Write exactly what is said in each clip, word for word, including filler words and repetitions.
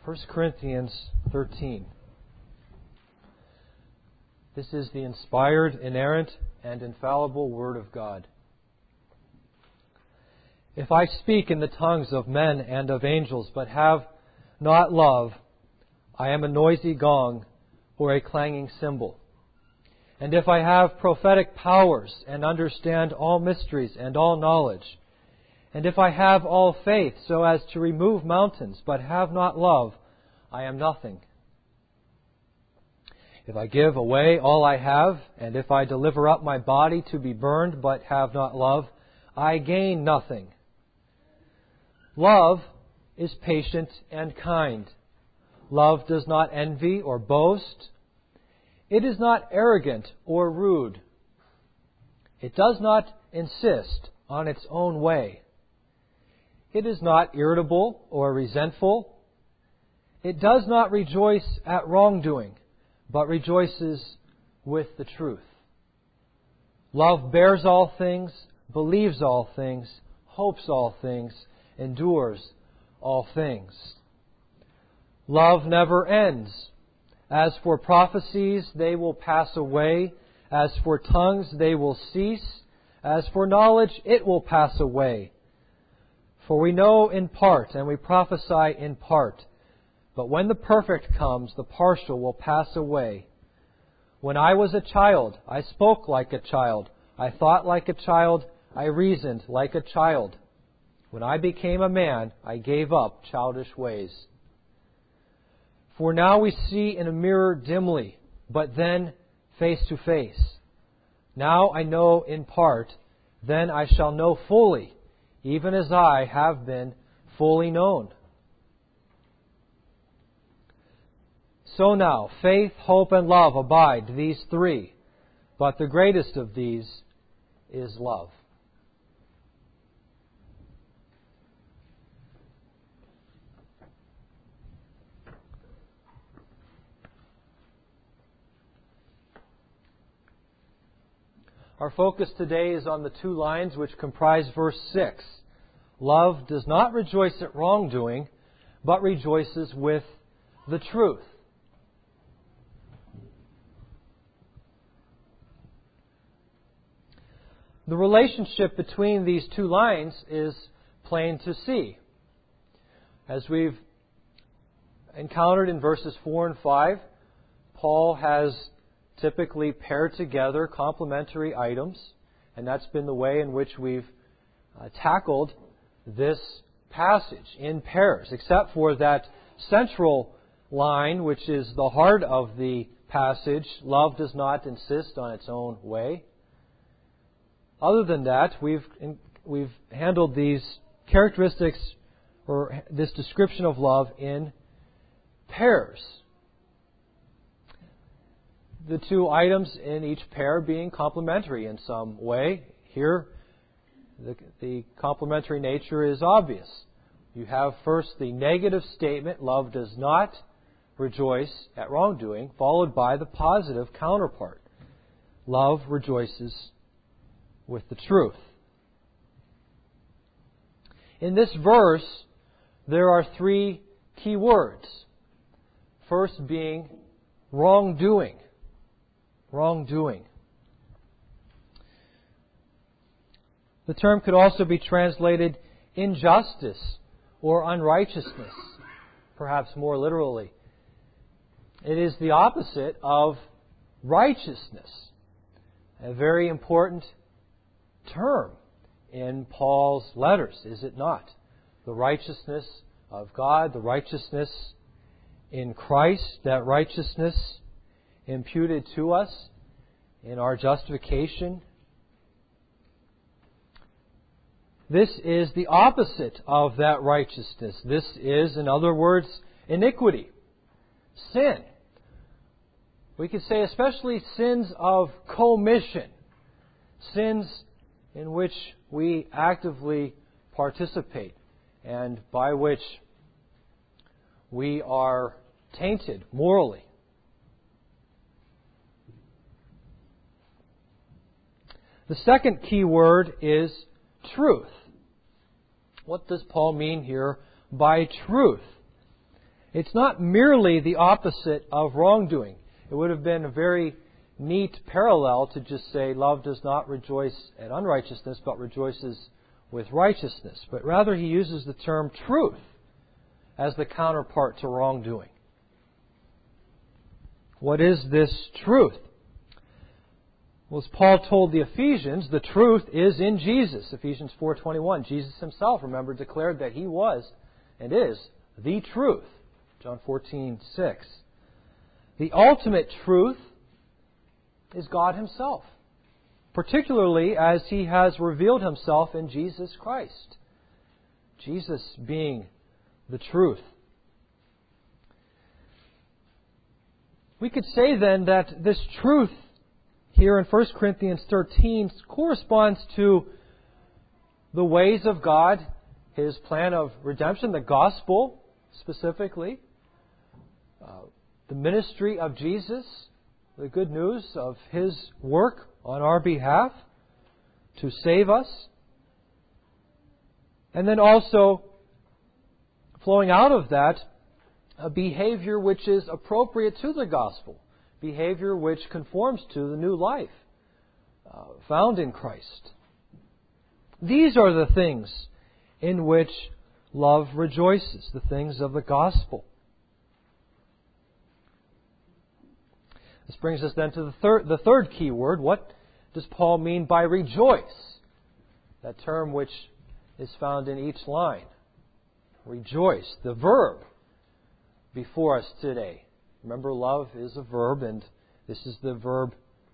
First Corinthians thirteen. This is the inspired, inerrant, and infallible Word of God. If I speak in the tongues of men and of angels, but have not love, I am a noisy gong or a clanging cymbal. And if I have prophetic powers and understand all mysteries and all knowledge, and if I have all faith so as to remove mountains, but have not love, I am nothing. If I give away all I have, and if I deliver up my body to be burned, but have not love, I gain nothing. Love is patient and kind. Love does not envy or boast. It is not arrogant or rude. It does not insist on its own way. It is not irritable or resentful. It does not rejoice at wrongdoing, but rejoices with the truth. Love bears all things, believes all things, hopes all things, endures all things. Love never ends. As for prophecies, they will pass away. As for tongues, they will cease. As for knowledge, it will pass away. For we know in part, and we prophesy in part. But when the perfect comes, the partial will pass away. When I was a child, I spoke like a child. I thought like a child. I reasoned like a child. When I became a man, I gave up childish ways. For now we see in a mirror dimly, but then face to face. Now I know in part, then I shall know fully, even as I have been fully known. So now, faith, hope, and love abide, these three. But the greatest of these is love. Our focus today is on the two lines which comprise verse six. Love does not rejoice at wrongdoing, but rejoices with the truth. The relationship between these two lines is plain to see. As we've encountered in verses four and five, Paul has typically paired together complementary items, and that's been the way in which we've uh, tackled this passage in pairs, except for that central line, which is the heart of the passage. Love does not insist on its own way. Other than that, we've we've handled these characteristics or this description of love in pairs. The two items in each pair being complementary in some way. Here, the, the complementary nature is obvious. You have first the negative statement, love does not rejoice at wrongdoing, followed by the positive counterpart. Love rejoices with the truth. In this verse, there are three key words. First being wrongdoing. Wrongdoing. The term could also be translated injustice or unrighteousness, perhaps more literally. It is the opposite of righteousness, a very important term in Paul's letters, is it not? The righteousness of God, the righteousness in Christ, that righteousness imputed to us in our justification. This is the opposite of that righteousness. This is, in other words, iniquity, sin. We could say especially sins of commission, sins in which we actively participate and by which we are tainted morally. The second key word is truth. What does Paul mean here by truth? It's not merely the opposite of wrongdoing. It would have been a very neat parallel to just say love does not rejoice at unrighteousness, but rejoices with righteousness. But rather he uses the term truth as the counterpart to wrongdoing. What is this truth? Well, as Paul told the Ephesians, the truth is in Jesus. Ephesians four twenty-one. Jesus himself, remember, declared that he was and is the truth. John fourteen six. The ultimate truth is God himself, particularly as he has revealed himself in Jesus Christ. Jesus being the truth. We could say then that this truth here in First Corinthians thirteen corresponds to the ways of God, His plan of redemption, the gospel specifically, uh, the ministry of Jesus, the good news of His work on our behalf to save us, and then also flowing out of that, a behavior which is appropriate to the gospel, behavior which conforms to the new life uh, found in Christ. These are the things in which love rejoices, the things of the gospel. This brings us then to the third, the third key word. What does Paul mean by rejoice? That term which is found in each line. Rejoice, the verb before us today. Remember, love is a verb, and this is the verb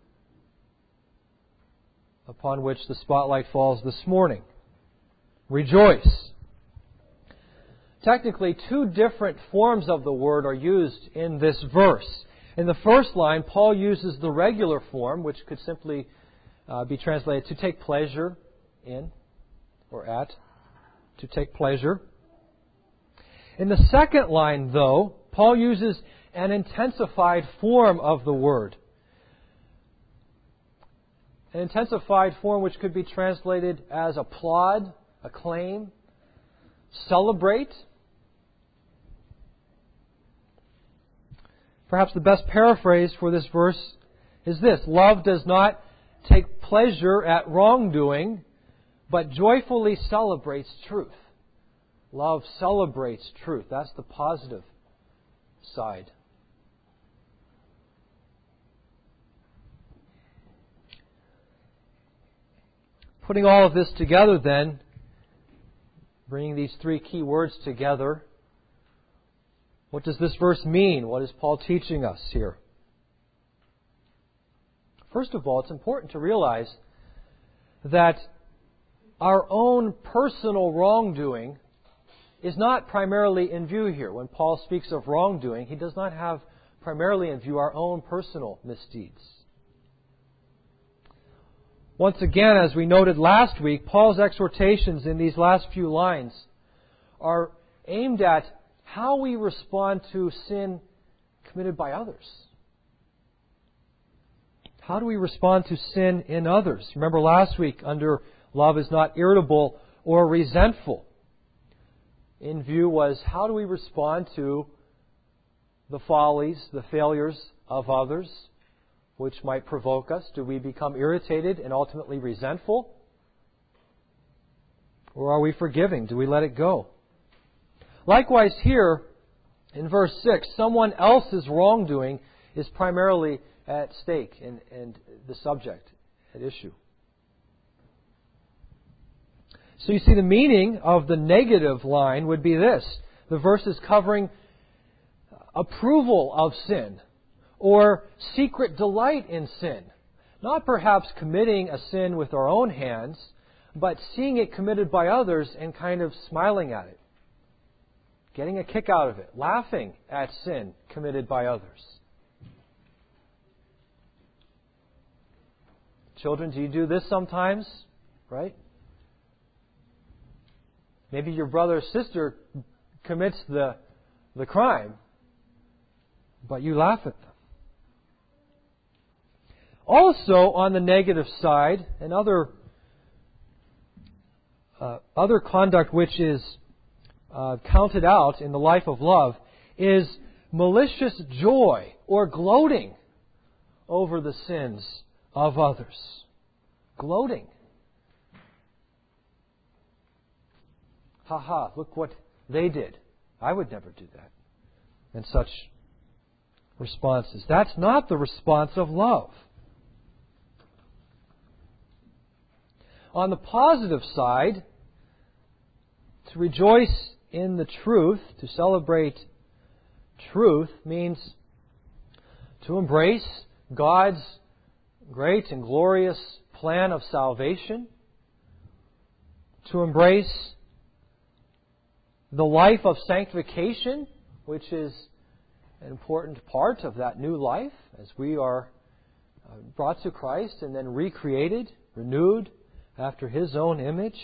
upon which the spotlight falls this morning. Rejoice. Technically, two different forms of the word are used in this verse. In the first line, Paul uses the regular form, which could simply uh, be translated to take pleasure in or at, to take pleasure. In the second line, though, Paul uses an intensified form of the word. An intensified form which could be translated as applaud, acclaim, celebrate. Perhaps the best paraphrase for this verse is this: love does not take pleasure at wrongdoing, but joyfully celebrates truth. Love celebrates truth. That's the positive side. Putting all of this together then, bringing these three key words together, what does this verse mean? What is Paul teaching us here? First of all, it's important to realize that our own personal wrongdoing is not primarily in view here. When Paul speaks of wrongdoing, he does not have primarily in view our own personal misdeeds. Once again, as we noted last week, Paul's exhortations in these last few lines are aimed at how we respond to sin committed by others. How do we respond to sin in others? Remember last week, under love is not irritable or resentful. In view was how do we respond to the follies, the failures of others, which might provoke us? Do we become irritated and ultimately resentful? Or are we forgiving? Do we let it go? Likewise here, in verse six, someone else's wrongdoing is primarily at stake and, and the subject at issue. So you see, the meaning of the negative line would be this. The verse is covering approval of sin or secret delight in sin. Not perhaps committing a sin with our own hands, but seeing it committed by others and kind of smiling at it. Getting a kick out of it. Laughing at sin committed by others. Children, do you do this sometimes? Right? Maybe your brother or sister commits the, the crime, but you laugh at them. Also, on the negative side, and other uh, other conduct which is uh, counted out in the life of love, is malicious joy or gloating over the sins of others. Gloating. Ha ha, look what they did. I would never do that. And such responses. That's not the response of love. On the positive side, to rejoice in the truth, to celebrate truth, means to embrace God's great and glorious plan of salvation, to embrace the life of sanctification, which is an important part of that new life as we are brought to Christ and then recreated, renewed after His own image.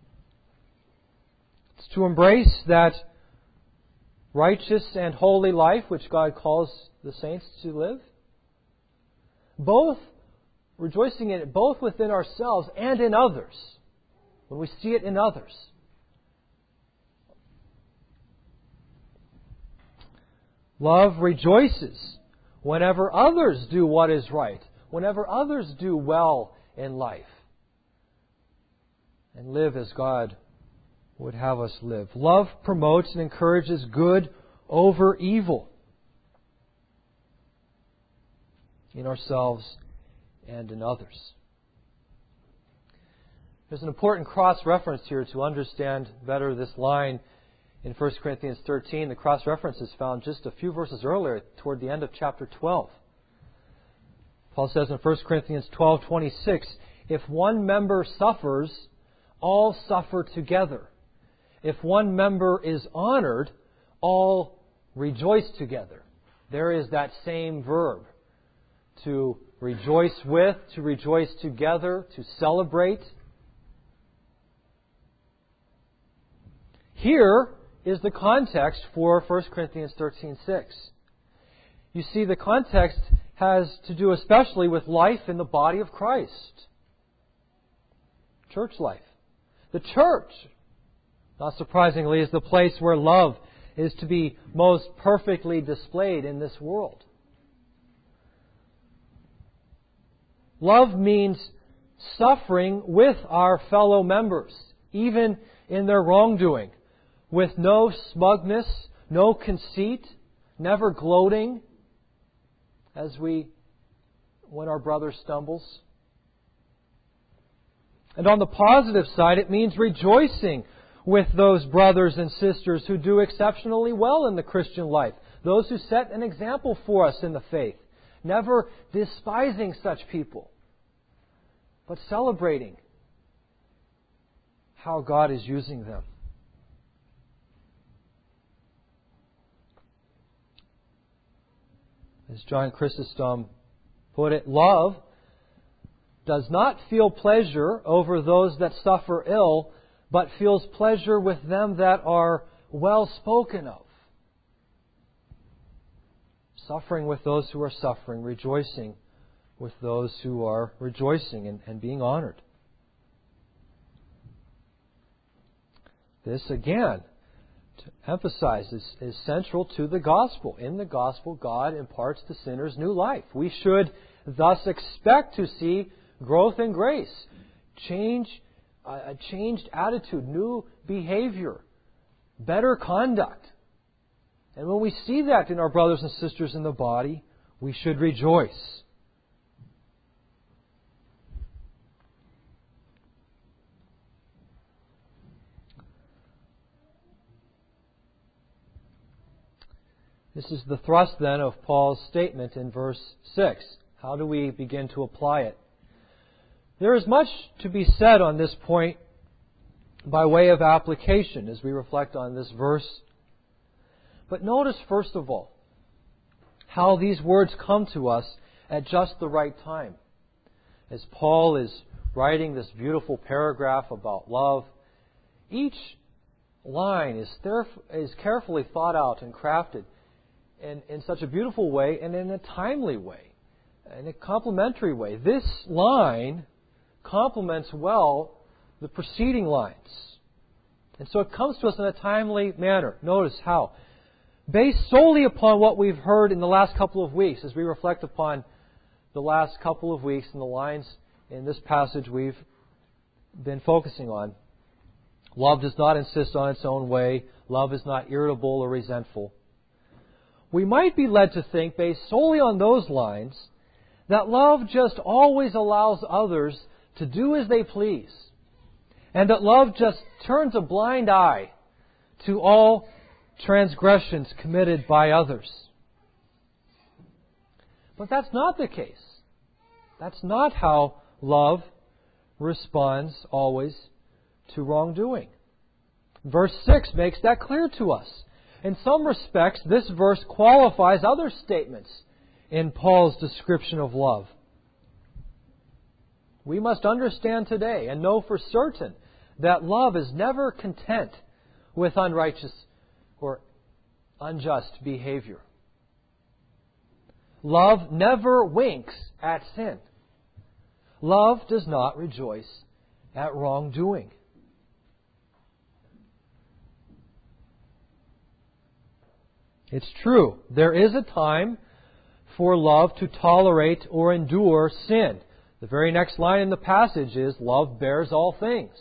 It's to embrace that righteous and holy life which God calls the saints to live. Both, rejoicing in it both within ourselves and in others, when we see it in others. Love rejoices whenever others do what is right, whenever others do well in life, and live as God would have us live. Love promotes and encourages good over evil in ourselves and in others. There's an important cross-reference here to understand better this line in First Corinthians thirteen. The cross-reference is found just a few verses earlier, toward the end of chapter twelve. Paul says in First Corinthians twelve twenty-six, if one member suffers, all suffer together. If one member is honored, all rejoice together. There is that same verb. To rejoice with, to rejoice together, to celebrate. Here is the context for First Corinthians thirteen six. You see, the context has to do especially with life in the body of Christ. Church life. The church, not surprisingly, is the place where love is to be most perfectly displayed in this world. Love means suffering with our fellow members, even in their wrongdoing, with no smugness, no conceit, never gloating as we, when our brother stumbles. And on the positive side, it means rejoicing with those brothers and sisters who do exceptionally well in the Christian life, those who set an example for us in the faith, never despising such people, but celebrating how God is using them. As John Chrysostom put it, love does not feel pleasure over those that suffer ill, but feels pleasure with them that are well spoken of. Suffering with those who are suffering, rejoicing with those who are rejoicing and, and being honored. This, again, to emphasize, is, is central to the gospel. In the gospel, God imparts to sinners new life. We should thus expect to see growth in grace, change, uh, a changed attitude, new behavior, better conduct. And when we see that in our brothers and sisters in the body, we should rejoice. This is the thrust then of Paul's statement in verse six. How do we begin to apply it? There is much to be said on this point by way of application as we reflect on this verse. But notice, first of all, how these words come to us at just the right time. As Paul is writing this beautiful paragraph about love, each line is, theref- is carefully thought out and crafted in, in such a beautiful way and in a timely way, in a complementary way. This line complements well the preceding lines. And so it comes to us in a timely manner. Notice how. based solely upon what we've heard in the last couple of weeks, as we reflect upon the last couple of weeks and the lines in this passage we've been focusing on. Love does not insist on its own way. Love is not irritable or resentful. We might be led to think, based solely on those lines, that love just always allows others to do as they please, and that love just turns a blind eye to all transgressions committed by others. But that's not the case. That's not how love responds always to wrongdoing. Verse six makes that clear to us. In some respects, this verse qualifies other statements in Paul's description of love. We must understand today and know for certain that love is never content with unrighteous or unjust behavior. Love never winks at sin. Love does not rejoice at wrongdoing. It's true, there is a time for love to tolerate or endure sin. The very next line in the passage is, love bears all things.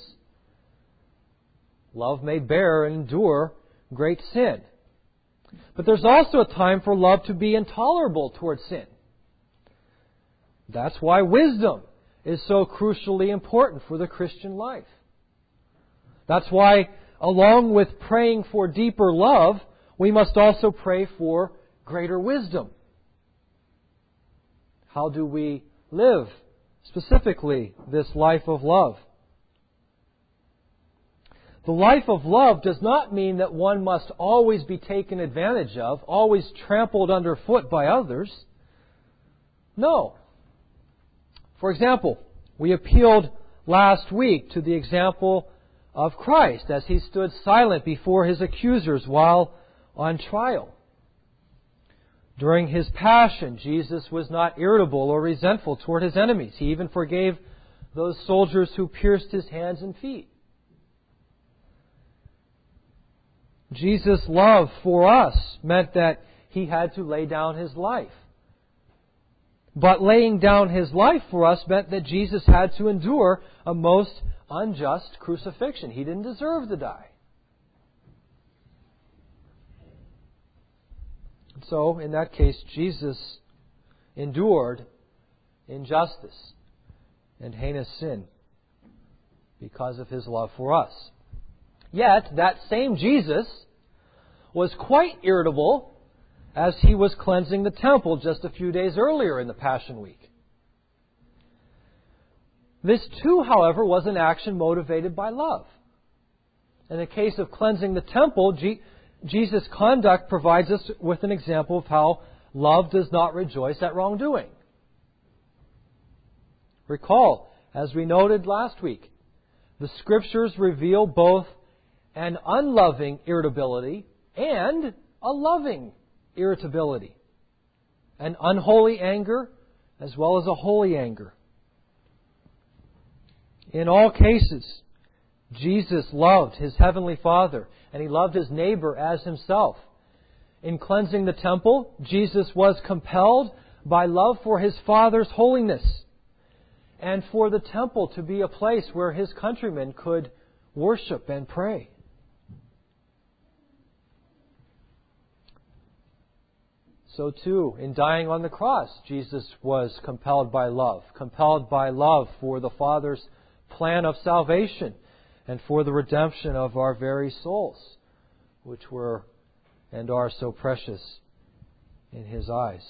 Love may bear and endure great sin. But there's also a time for love to be intolerable towards sin. That's why wisdom is so crucially important for the Christian life. That's why, along with praying for deeper love, we must also pray for greater wisdom. How do we live specifically this life of love? The life of love does not mean that one must always be taken advantage of, always trampled underfoot by others. No. For example, we appealed last week to the example of Christ as He stood silent before His accusers while on trial. During His passion, Jesus was not irritable or resentful toward His enemies. He even forgave those soldiers who pierced His hands and feet. Jesus' love for us meant that He had to lay down His life. But laying down His life for us meant that Jesus had to endure a most unjust crucifixion. He didn't deserve to die. So, in that case, Jesus endured injustice and heinous sin because of His love for us. Yet, that same Jesus was quite irritable as He was cleansing the temple just a few days earlier in the Passion Week. This too, however, was an action motivated by love. In the case of cleansing the temple, Jesus' conduct provides us with an example of how love does not rejoice at wrongdoing. Recall, as we noted last week, the Scriptures reveal both an unloving irritability and a loving irritability. An unholy anger as well as a holy anger. In all cases, Jesus loved His Heavenly Father and He loved His neighbor as Himself. In cleansing the temple, Jesus was compelled by love for His Father's holiness and for the temple to be a place where His countrymen could worship and pray. So too, in dying on the cross, Jesus was compelled by love, compelled by love for the Father's plan of salvation and for the redemption of our very souls, which were and are so precious in His eyes.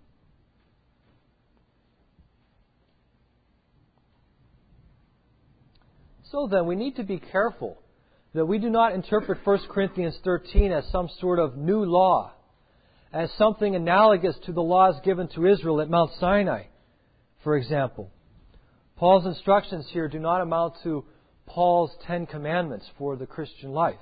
So then, we need to be careful that we do not interpret First Corinthians thirteen as some sort of new law, as something analogous to the laws given to Israel at Mount Sinai, for example. Paul's instructions here do not amount to Paul's Ten Commandments for the Christian life.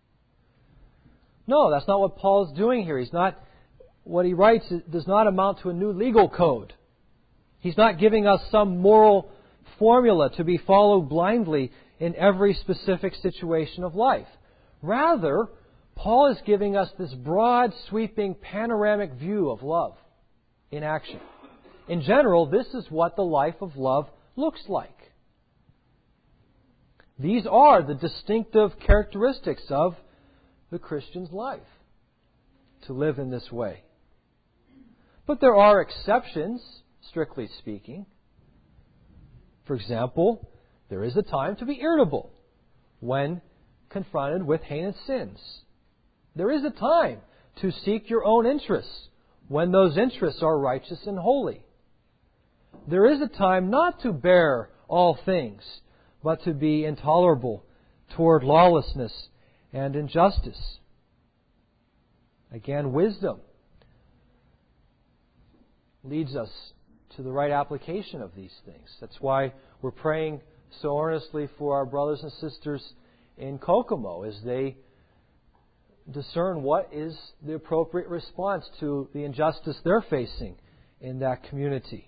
No, that's not what Paul's doing here. He's not, what he writes does not amount to a new legal code. He's not giving us some moral formula to be followed blindly in every specific situation of life. Rather, Paul is giving us this broad, sweeping, panoramic view of love in action. In general, this is what the life of love looks like. These are the distinctive characteristics of the Christian's life, to live in this way. But there are exceptions, strictly speaking. For example, there is a time to be irritable when confronted with heinous sins. There is a time to seek your own interests when those interests are righteous and holy. There is a time not to bear all things, but to be intolerable toward lawlessness and injustice. Again, wisdom leads us to the right application of these things. That's why we're praying so earnestly for our brothers and sisters in Kokomo as they discern what is the appropriate response to the injustice they're facing in that community.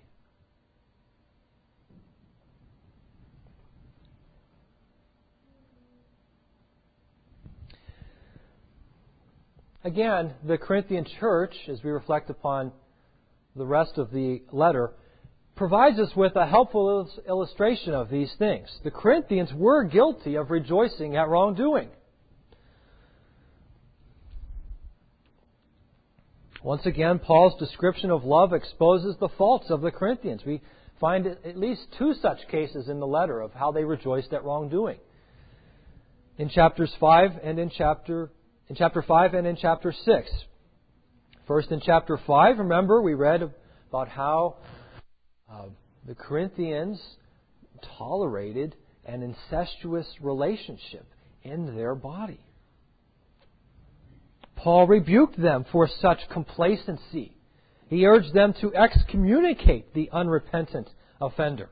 Again, the Corinthian church, as we reflect upon the rest of the letter, provides us with a helpful illustration of these things. The Corinthians were guilty of rejoicing at wrongdoing. Once again, Paul's description of love exposes the faults of the Corinthians. We find at least two such cases in the letter of how they rejoiced at wrongdoing. In chapters five and in chapter in chapter five and in chapter six. First, in chapter five, remember we read about how uh, the Corinthians tolerated an incestuous relationship in their body. Paul rebuked them for such complacency. He urged them to excommunicate the unrepentant offender.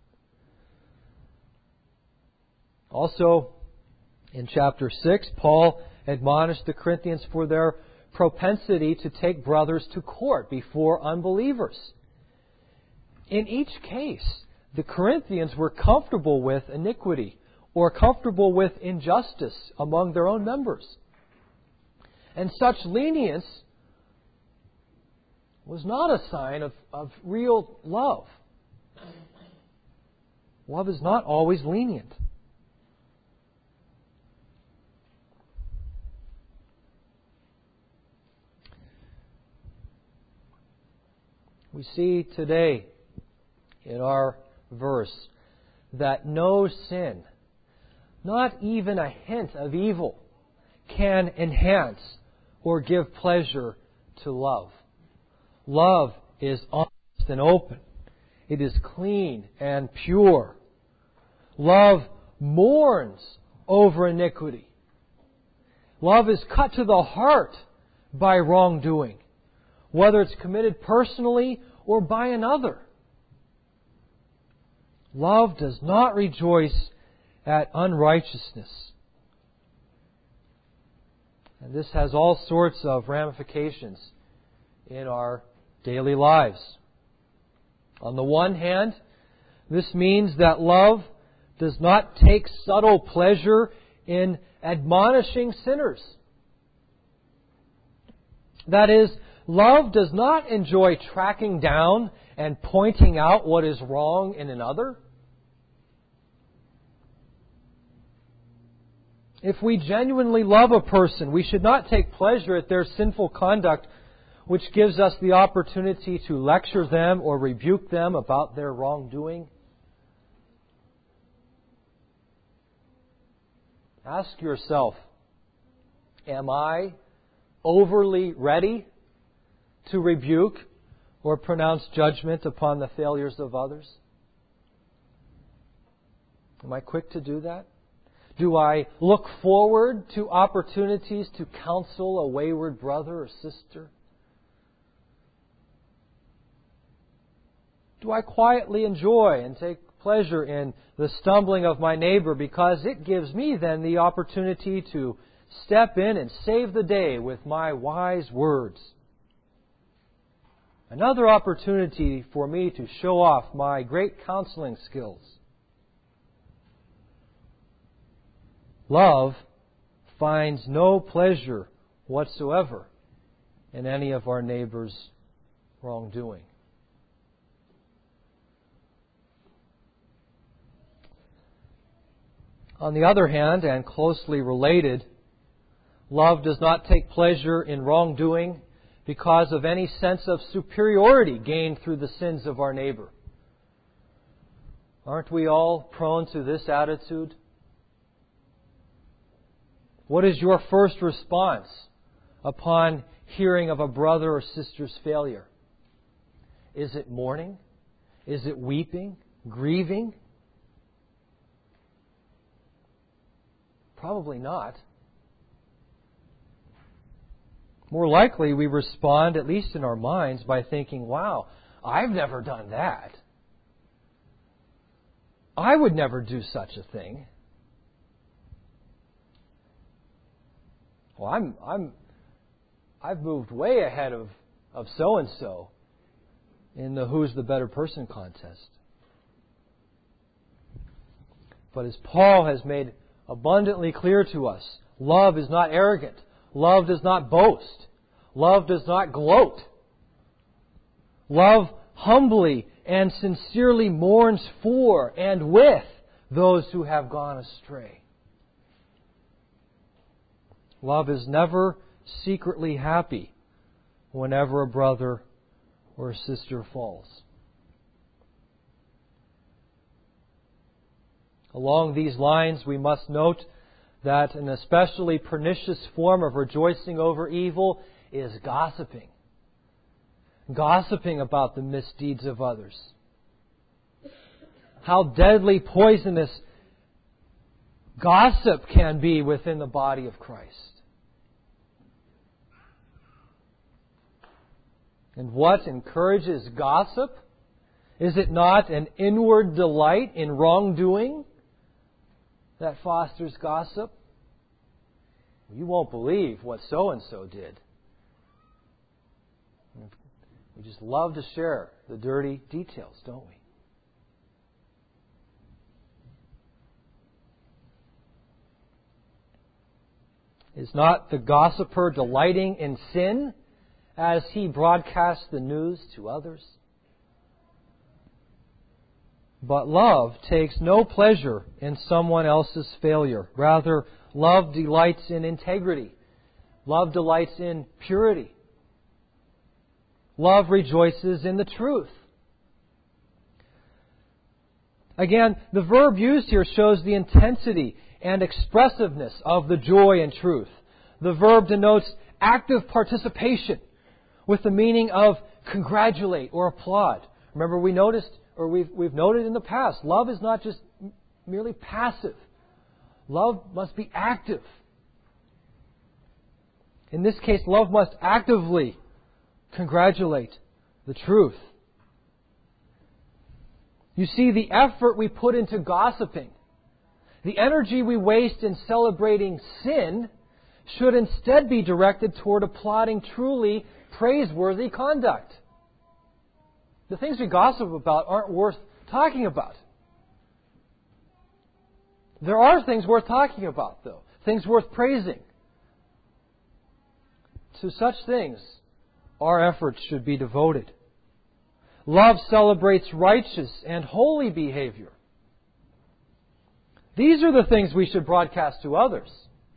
Also, in chapter six, Paul admonished the Corinthians for their propensity to take brothers to court before unbelievers. In each case, the Corinthians were comfortable with iniquity or comfortable with injustice among their own members. And such lenience was not a sign of, of real love. Love is not always lenient. We see today in our verse that no sin, not even a hint of evil, can enhance or give pleasure to love. Love is honest and open. It is clean and pure. Love mourns over iniquity. Love is cut to the heart by wrongdoing, whether it's committed personally or by another. Love does not rejoice at unrighteousness. And this has all sorts of ramifications in our daily lives. On the one hand, this means that love does not take subtle pleasure in admonishing sinners. That is, love does not enjoy tracking down and pointing out what is wrong in another. If we genuinely love a person, we should not take pleasure at their sinful conduct, which gives us the opportunity to lecture them or rebuke them about their wrongdoing. Ask yourself, am I overly ready to rebuke or pronounce judgment upon the failures of others? Am I quick to do that? Do I look forward to opportunities to counsel a wayward brother or sister? Do I quietly enjoy and take pleasure in the stumbling of my neighbor because it gives me then the opportunity to step in and save the day with my wise words? Another opportunity for me to show off my great counseling skills. Love finds no pleasure whatsoever in any of our neighbor's wrongdoing. On the other hand, and closely related, love does not take pleasure in wrongdoing because of any sense of superiority gained through the sins of our neighbor. Aren't we all prone to this attitude? What is your first response upon hearing of a brother or sister's failure? Is it mourning? Is it weeping? Grieving? Probably not. More likely we respond, at least in our minds, by thinking, wow, I've never done that. I would never do such a thing. Well, I'm, I'm, I've moved way ahead of, of so-and-so in the who's the better person contest. But as Paul has made abundantly clear to us, love is not arrogant. Love does not boast. Love does not gloat. Love humbly and sincerely mourns for and with those who have gone astray. Love is never secretly happy whenever a brother or a sister falls. Along these lines, we must note that an especially pernicious form of rejoicing over evil is gossiping. Gossiping about the misdeeds of others. How deadly poisonous gossip can be within the body of Christ. And what encourages gossip? Is it not an inward delight in wrongdoing that fosters gossip? You won't believe what so-and-so did. We just love to share the dirty details, don't we? Is not the gossiper delighting in sin as he broadcasts the news to others? But love takes no pleasure in someone else's failure. Rather, love delights in integrity. Love delights in purity. Love rejoices in the truth. Again, the verb used here shows the intensity and expressiveness of the joy and truth. The verb denotes active participation with the meaning of congratulate or applaud. Remember, we noticed, or we've, we've noted in the past, love is not just merely passive. Love must be active. In this case, love must actively congratulate the truth. You see, the effort we put into gossiping, the energy we waste in celebrating sin, should instead be directed toward applauding truly praiseworthy conduct. The things we gossip about aren't worth talking about. There are things worth talking about, though. Things worth praising. To such things, our efforts should be devoted. Love celebrates righteous and holy behavior. These are the things we should broadcast to others.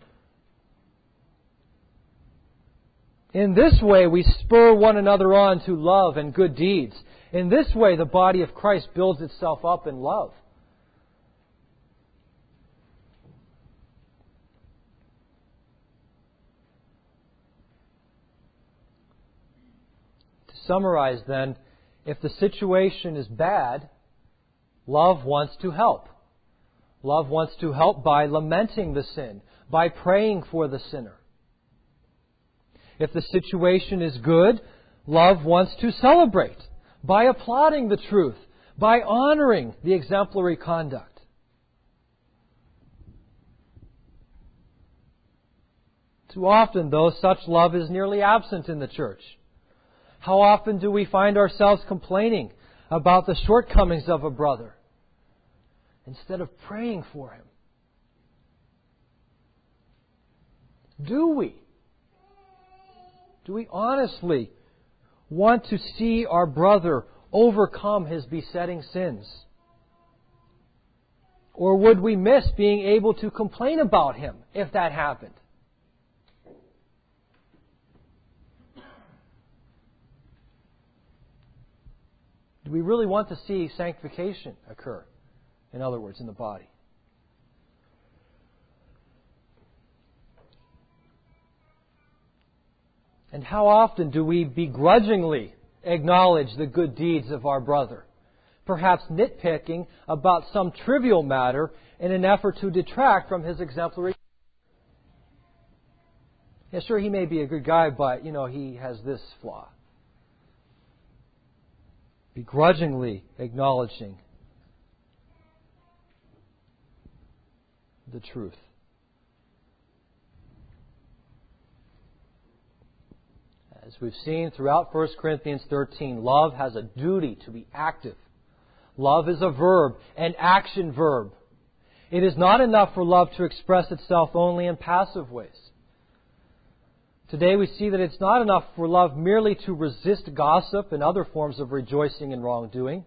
In this way, we spur one another on to love and good deeds. In this way, the body of Christ builds itself up in love. To summarize then, if the situation is bad, love wants to help. Love wants to help by lamenting the sin, by praying for the sinner. If the situation is good, love wants to celebrate by applauding the truth, by honoring the exemplary conduct. Too often, though, such love is nearly absent in the church. How often do we find ourselves complaining about the shortcomings of a brother instead of praying for him? Do we? Do we honestly want to see our brother overcome his besetting sins? Or would we miss being able to complain about him if that happened? Do we really want to see sanctification occur? In other words, in the body. And how often do we begrudgingly acknowledge the good deeds of our brother? Perhaps nitpicking about some trivial matter in an effort to detract from his exemplary. Yeah, sure, he may be a good guy, but, you know, he has this flaw. Begrudgingly acknowledging the truth. As we've seen throughout First Corinthians thirteen, love has a duty to be active. Love is a verb, an action verb. It is not enough for love to express itself only in passive ways. Today we see that it's not enough for love merely to resist gossip and other forms of rejoicing in wrongdoing.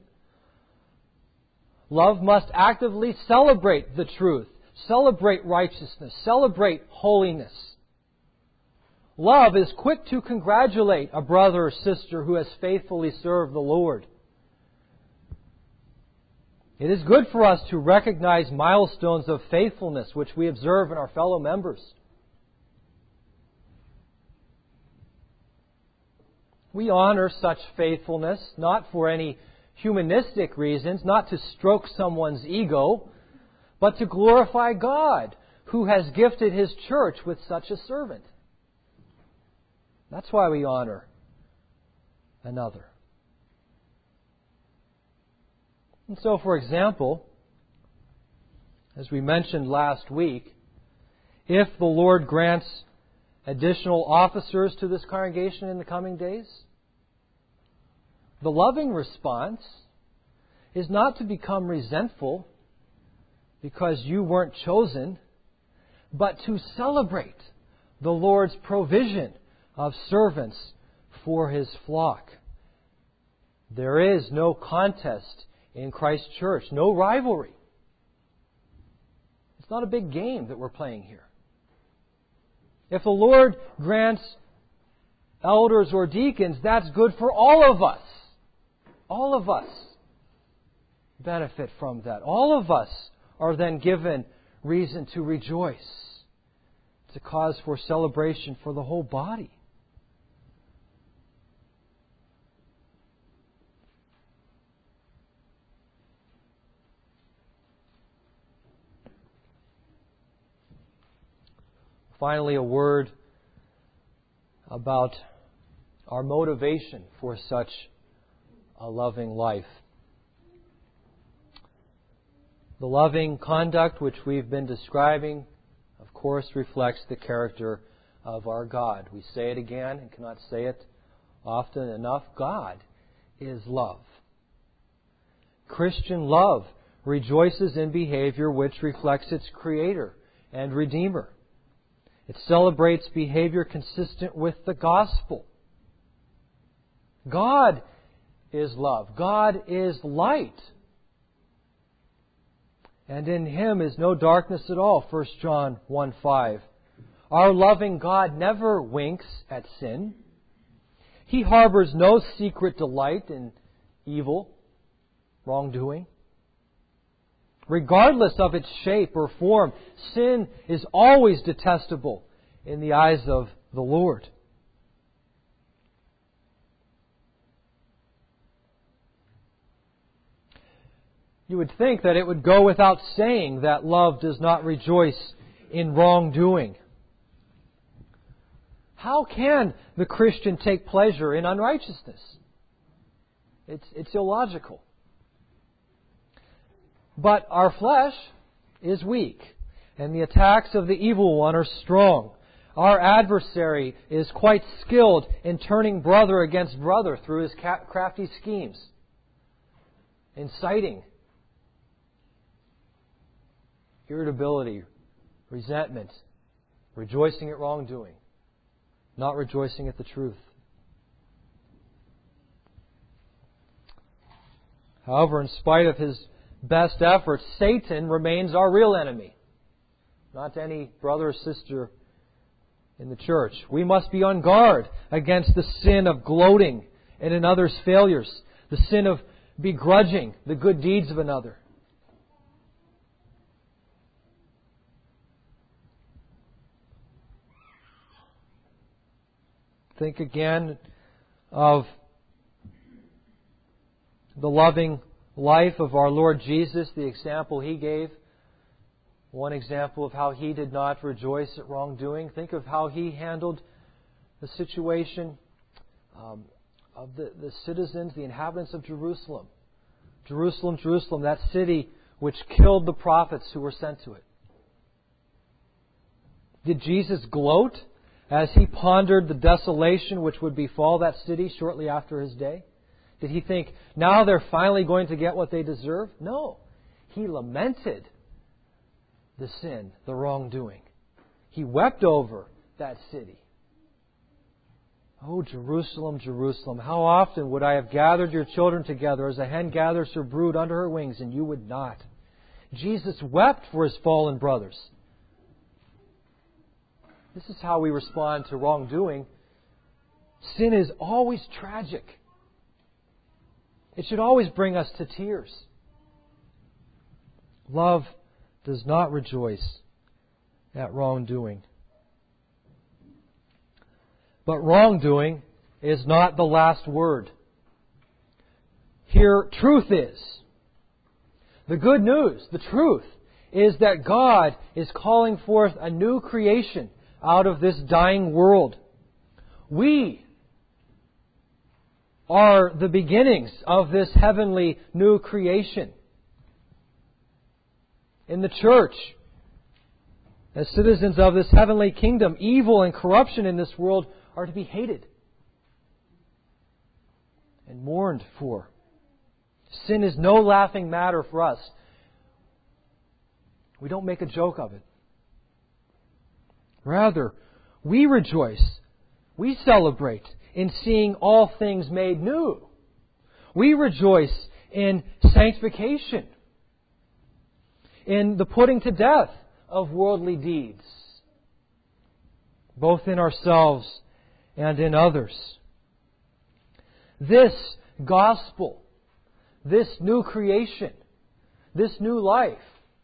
Love must actively celebrate the truth, celebrate righteousness, celebrate holiness. Love is quick to congratulate a brother or sister who has faithfully served the Lord. It is good for us to recognize milestones of faithfulness which we observe in our fellow members. We honor such faithfulness not for any humanistic reasons, not to stroke someone's ego, but to glorify God, who has gifted His church with such a servant. That's why we honor another. And so, for example, as we mentioned last week, if the Lord grants additional officers to this congregation in the coming days, the loving response is not to become resentful because you weren't chosen, but to celebrate the Lord's provision of servants for His flock. There is no contest in Christ's church, no rivalry. It's not a big game that we're playing here. If the Lord grants elders or deacons, that's good for all of us. All of us benefit from that. All of us are then given reason to rejoice. It's a cause for celebration for the whole body. Finally, a word about our motivation for such a loving life. The loving conduct which we've been describing, of course, reflects the character of our God. We say it again and cannot say it often enough. God is love. Christian love rejoices in behavior which reflects its Creator and Redeemer. It celebrates behavior consistent with the gospel. God is love. God is light. And in Him is no darkness at all, First John one five. Our loving God never winks at sin. He harbors no secret delight in evil, wrongdoing. Regardless of its shape or form, sin is always detestable in the eyes of the Lord. You would think that it would go without saying that love does not rejoice in wrongdoing. How can the Christian take pleasure in unrighteousness? It's, it's illogical. But our flesh is weak, and the attacks of the evil one are strong. Our adversary is quite skilled in turning brother against brother through his crafty schemes, inciting irritability, resentment, rejoicing at wrongdoing, not rejoicing at the truth. However, in spite of his best efforts, Satan remains our real enemy, not any brother or sister in the church. We must be on guard against the sin of gloating in another's failures, the sin of begrudging the good deeds of another. Think again of the loving life of our Lord Jesus, the example He gave. One example of how He did not rejoice at wrongdoing. Think of how He handled the situation um, of the, the citizens, the inhabitants of Jerusalem. Jerusalem, Jerusalem, that city which killed the prophets who were sent to it. Did Jesus gloat as He pondered the desolation which would befall that city shortly after His day? Did He think, now they're finally going to get what they deserve? No. He lamented the sin, the wrongdoing. He wept over that city. Oh, Jerusalem, Jerusalem, how often would I have gathered your children together as a hen gathers her brood under her wings, and you would not. Jesus wept for His fallen brothers. This is how we respond to wrongdoing. Sin is always tragic. It should always bring us to tears. Love does not rejoice at wrongdoing. But wrongdoing is not the last word. Here, truth is. The good news, the truth, is that God is calling forth a new creation out of this dying world. We are the beginnings of this heavenly new creation. In the church, as citizens of this heavenly kingdom, evil and corruption in this world are to be hated and mourned for. Sin is no laughing matter for us. We don't make a joke of it. Rather, we rejoice, we celebrate in seeing all things made new. We rejoice in sanctification, in the putting to death of worldly deeds, both in ourselves and in others. This gospel, this new creation, this new life,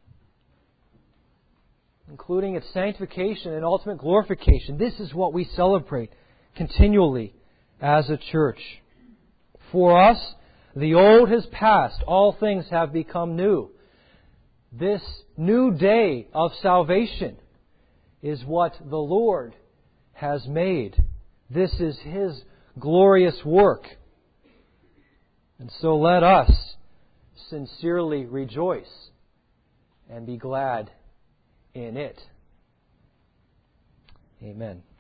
including its sanctification and ultimate glorification, this is what we celebrate continually as a church. For us, the old has passed, all things have become new. This new day of salvation is what the Lord has made. This is His glorious work. And so let us sincerely rejoice and be glad in it. Amen.